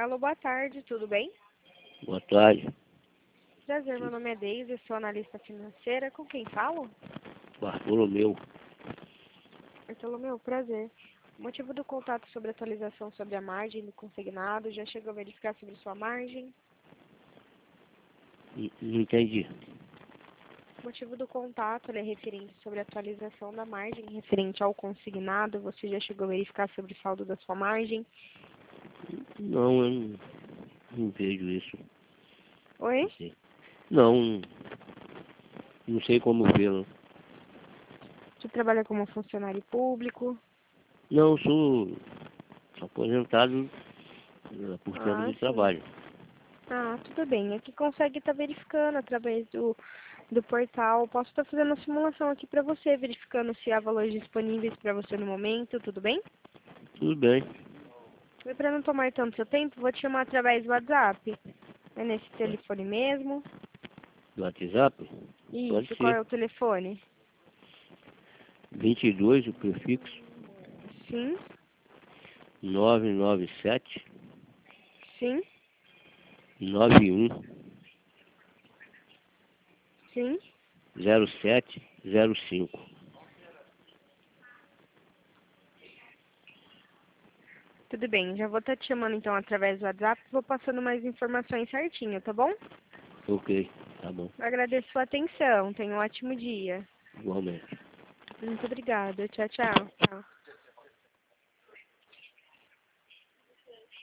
Alô, boa tarde, tudo bem? Boa tarde. Prazer, meu nome é Deise, sou analista financeira. Com quem falo? Bartolomeu. Bartolomeu, prazer. O motivo do contato sobre atualização sobre a margem do consignado, já chegou a verificar sobre sua margem? Não entendi. O motivo do contato ele é referente sobre a atualização da margem, referente ao consignado, você já chegou a verificar sobre o saldo da sua margem? Não, eu não vejo isso. Oi? Não sei. Não sei como vê-lo. Você trabalha como funcionário público? Não, sou aposentado por tempo de Sim. trabalho. Tudo bem. Aqui consegue estar verificando através do portal. Posso estar fazendo uma simulação aqui para você, verificando se há valores disponíveis para você no momento, tudo bem? Tudo bem. E para não tomar tanto seu tempo, vou te chamar através do WhatsApp. É nesse telefone mesmo? Do WhatsApp? Pode Isso, qual é ser. o telefone? 22, o prefixo. Sim, 997 sim, 91 sim. 0705. Tudo bem, já vou estar te chamando então através do WhatsApp, vou passando mais informações certinho, tá bom? Ok, tá bom. Agradeço sua atenção, tenha um ótimo dia. Igualmente. Muito obrigada, tchau, tchau.